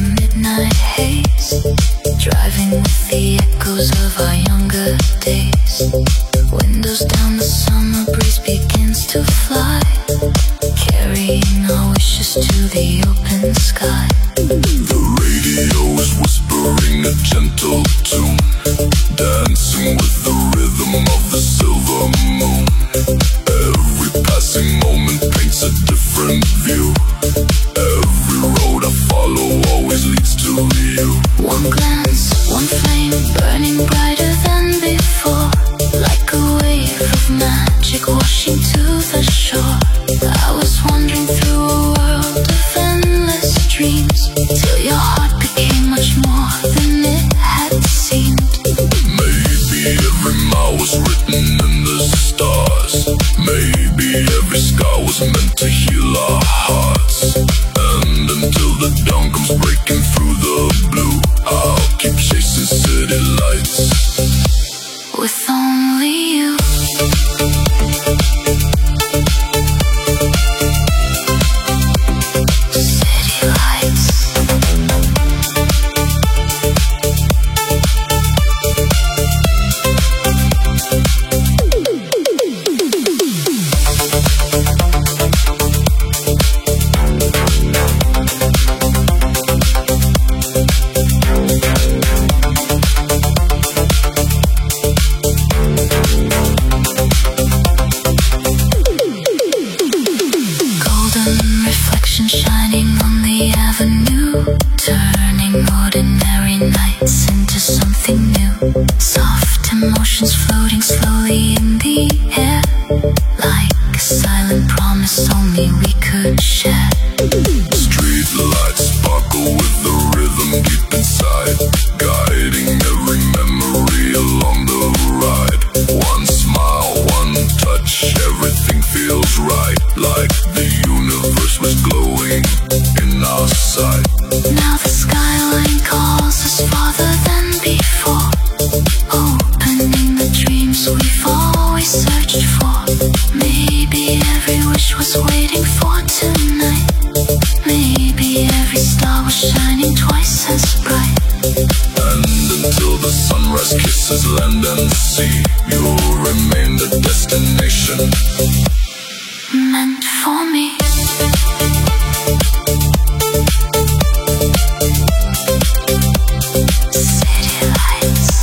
midnight haze, driving with the echoes of our younger days. Windows down, the summer breeze begins to fly, carrying our wishes to the open sky. The radio is whispering a gentle tune, dancing with the rhythm of the silver moon. Every passing moment paints a different view. Every road I follow always leads to you. One glance, one flame, burning brighter than before, like a wave of magic washing to the shore. I was wandering through a world of endless dreams, till your heart became much more than it had seemed. Maybe every mile was written in the stars. Maybe every scar was meant to heal our hearts. And until the dawn comes breaking through the blue, I'll keep chasing city lights with only you. City lights. Shining on the avenue, turning ordinary nights into something new. Soft emotions floating slowly in the air, like a silent promise only we could share. Street lights sparkle with the rhythm deep inside, guiding every memory along the ride. One smile, one touch, everything feels right, like the universe was glowing in our sight. Now the skyline calls us farther than before, opening the dreams we've always searched for. Maybe every wish was waiting for tonight. Maybe every star was shining twice as bright. And until the sunrise kisses land and sea, you'll remain the destination meant for me. City lights.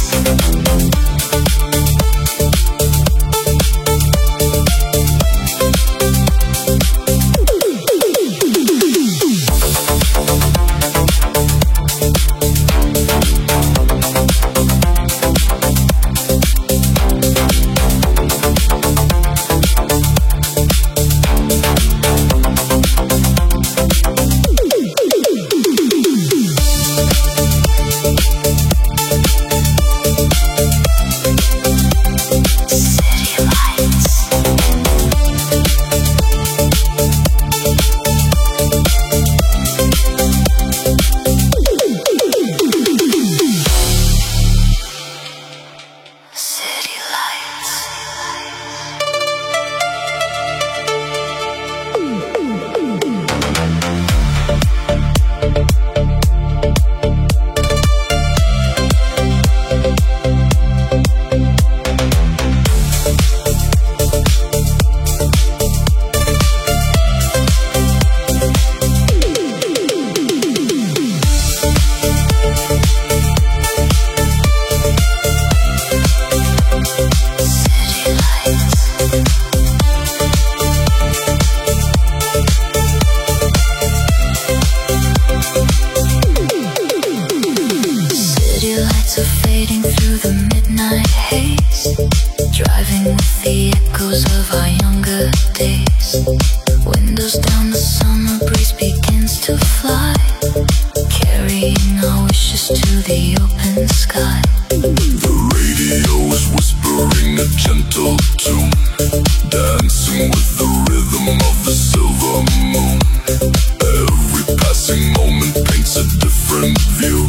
Windows down, the summer breeze begins to fly, carrying our wishes to the open sky. The radio is whispering a gentle tune, dancing with the rhythm of the silver moon. Every passing moment paints a different view.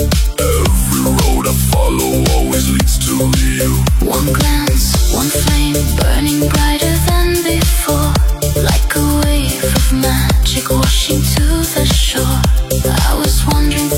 Every road I follow always leads to you. One glance, one flame, burning brighter than before, like a wave of magic washing to the shore. I was wandering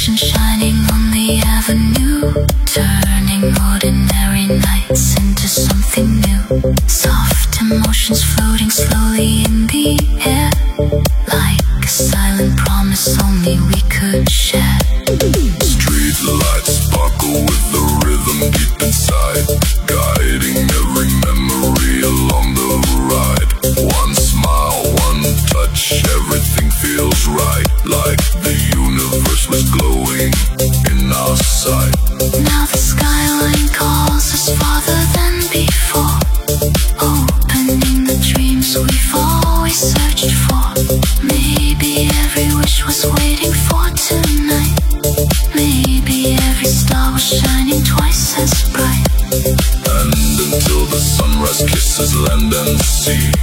ocean shining on the avenue, turning ordinary nights into something new. Soft emotions floating slowly in the air, like a silent promise only we could share. Street lights sparkle with the rhythm deep inside, guiding every memory along the ride. One smile, one touch, everything feels right, like the universe was glowing in our sight. Now the skyline calls us farther than before, opening the dreams we've always searched for. Maybe every wish was waiting for tonight. Maybe every star was shining twice as bright. And until the sunrise kisses land and sea,